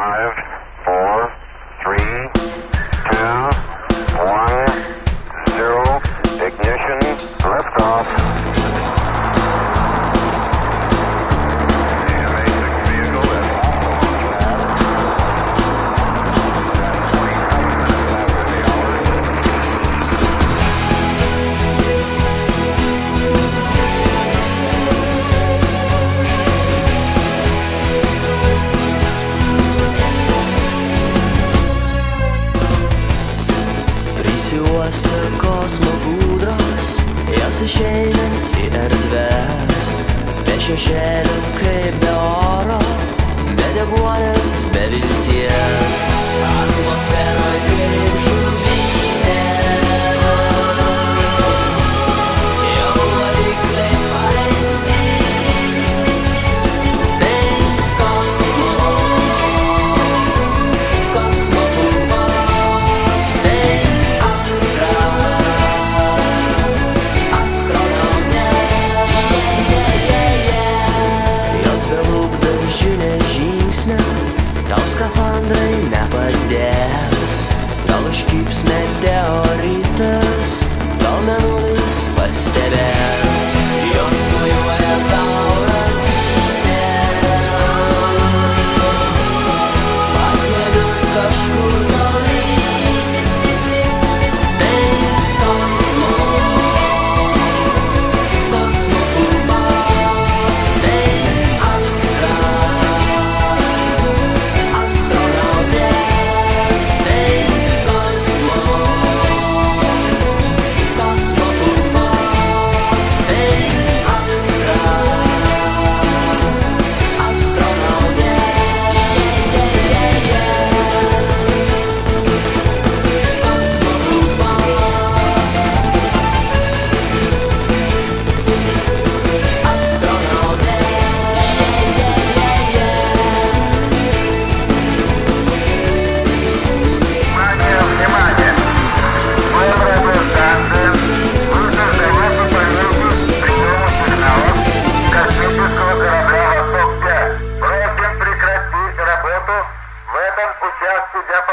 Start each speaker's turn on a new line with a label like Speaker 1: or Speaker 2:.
Speaker 1: 5, 4, 3, 2, 1, 0, ignition, liftoff.
Speaker 2: Prisiuosta kosmo būdros, jos išeina į erdves, be šešėlių kaip be oro, be deguonės, be vilties. Atmosferoj kaip žuvinės, jau varikliai paleisti. Tai kosmo bumbos, tai tau skafandrai nepadės, gal užkyps meteoritas, gal mėnulis pastebės, jos nujuoja tau rankinę, pakeliui kažkur toli. Tai kosmo bumbos, tai в этом участке диапазона.